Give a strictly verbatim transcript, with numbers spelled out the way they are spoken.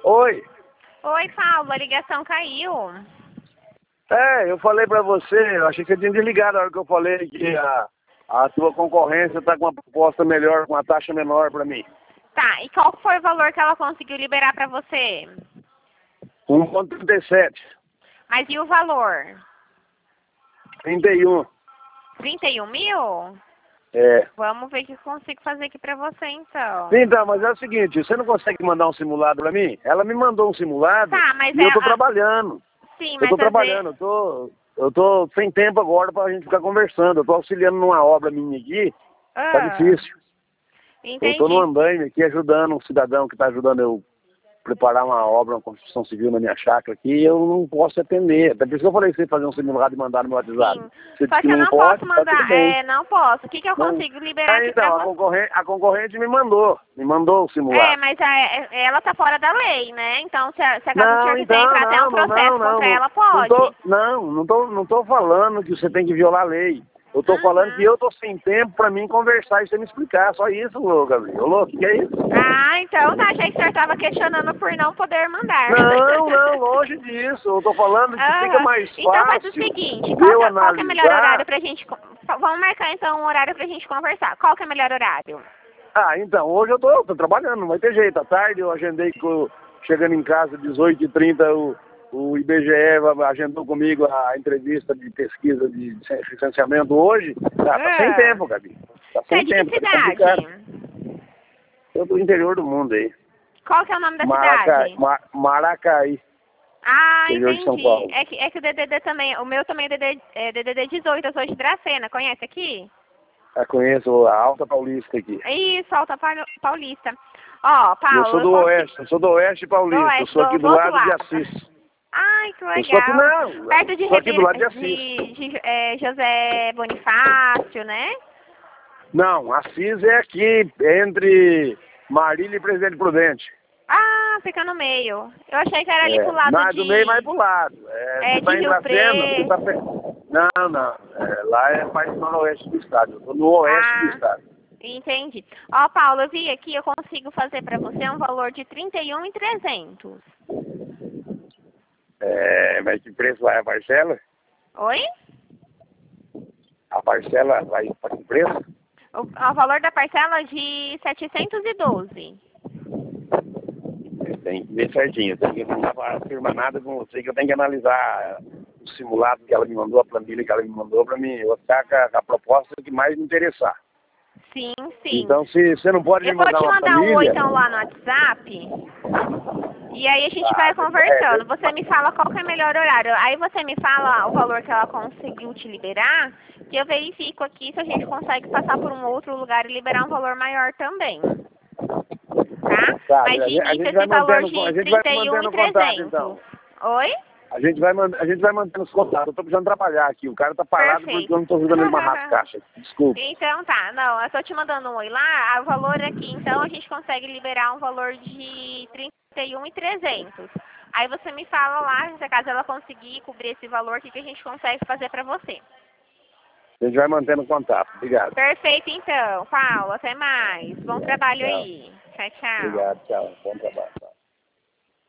Oi. Oi, Paulo, a ligação caiu. É, eu falei pra você, eu achei que você tinha desligado na hora que eu falei que a, a tua concorrência tá com uma proposta melhor, com uma taxa menor pra mim. Tá, e qual foi o valor que ela conseguiu liberar pra você? um vírgula trinta e sete. Mas e o valor? trinta e um. trinta e um mil? É. Vamos ver o que eu consigo fazer aqui pra você, então. Então, mas é o seguinte, você não consegue mandar um simulado pra mim? Ela me mandou um simulado Tá, mas e é... eu tô a- trabalhando. Sim, Eu mas tô às vezes... trabalhando, eu tô, eu tô sem tempo agora pra gente ficar conversando. Eu tô auxiliando numa obra minha aqui, tá Ah, difícil. Eu tô no entendi. andaime aqui ajudando um cidadão que tá ajudando eu preparar uma obra, uma construção civil na minha chácara aqui, e eu não posso atender. Até por isso que eu falei que você fazer um simulado e mandar no meu WhatsApp. Sim. Você Só disse que que eu não não pode, posso tá tudo mandar... bem. É, não posso. O que que eu Não. consigo liberar Ah, aqui pra então, a você? concorrente, a concorrente me mandou, me mandou o É, simulado. mas a, ela tá fora da lei, né? Então, se a, se a casa Não, senhor quiser então, entrar até um não, não, processo não, não, contra não, ela, não tô, pode. não, não tô, não tô falando que você tem que violar a lei. Eu tô falando que Uhum. eu tô sem tempo pra mim conversar e você me explicar, só isso, ô, Gabriel. Ô, louco, o que é isso? Ah, então tá. Achei que o senhor tava questionando por não poder mandar. Não, não, longe disso. Eu tô falando que fica Aham. mais Então faz o fácil seguinte, de qual eu que, é- qual que é o melhor horário analisar. pra gente... con- Vamos marcar então um horário pra gente conversar. Qual que é o melhor horário? Ah, então, hoje eu tô, tô trabalhando, não vai ter jeito. À tarde eu agendei, com, chegando em casa, dezoito e trinta, o, o I B G E agendou comigo a entrevista de pesquisa de licenciamento hoje. Ah, tá sem Ah, tempo, Gabi. Tá você é sem de que tempo, tá complicado. cidade? Eu do interior do mundo aí. Qual que é o nome da Maracaí, cidade? Ma, Maracaí, Ah, interior de São entendi. Paulo. É que, é que o D D D também, o meu também é D D D, é D D D dezoito, eu sou de Dracena, conhece aqui? Eu conheço a Alta Paulista aqui. Isso, Alta Pa- Paulista. Ó, E eu Paulo, sou eu do consigo... Oeste, eu sou do Oeste Do Paulista. Eu oeste, sou do, aqui do do outro lado de lado. Assis. Ai, que Eu sou aqui, legal. não, Perto de, sou aqui do Revira, lado de Assis. de, de é, José Bonifácio, né? Não, Assis é aqui, entre Marília e Presidente Prudente. Ah, fica no meio. Eu achei que era ali É, pro lado mais do meio, mais de, pro lado. É, é, você de tá em Rio Dracena, você tá... Preto. pe- Não, não, é, lá é mais noroeste do estado. Eu tô no oeste do Ah, estado. entendi. Ó, Paulo, eu vi aqui, eu consigo fazer pra você um valor de trinta e um mil e trezentos. É, mas que preço vai a parcela? Oi? A parcela vai para que preço? O, o valor da parcela é de setecentos e doze. Tem que ver certinho. Tem que não dá para afirmar nada com você, que eu tenho que analisar o simulado que ela me mandou, a planilha que ela me mandou, para mim eu vou ficar com a, com a proposta que mais me interessar. Sim, sim. Então, se você não pode me Eu vou mandar te uma mandar um oi planilha... então lá no WhatsApp. E aí a gente Ah, vai é, conversando. Você me fala qual que é o melhor horário. Aí você me fala o valor que ela conseguiu te liberar, que eu verifico aqui se a gente consegue passar por um outro lugar e liberar um valor maior também. Tá? tá, Mas a de gente, a início gente vai esse valor mantendo, a de gente vai trinta e um mantendo mil o e contato, trezentos. então. Oi? A gente vai, man- a gente vai mantendo os contatos. Eu tô precisando trabalhar aqui. O cara tá parado porque Perfeito. eu não tô ajudando ele a amarrar as caixas. Desculpa. Então tá, não, eu tô te mandando um oi lá, o valor aqui, então a gente consegue liberar um valor de trinta e um mil e trezentos. Aí você me fala lá, se caso ela conseguir cobrir esse valor, o que, que a gente consegue fazer pra você. A gente vai mantendo o contato. Obrigado. Perfeito então, Paulo, até mais. Bom trabalho Tchau. aí. Tchau, tchau. Obrigado, tchau. Bom trabalho.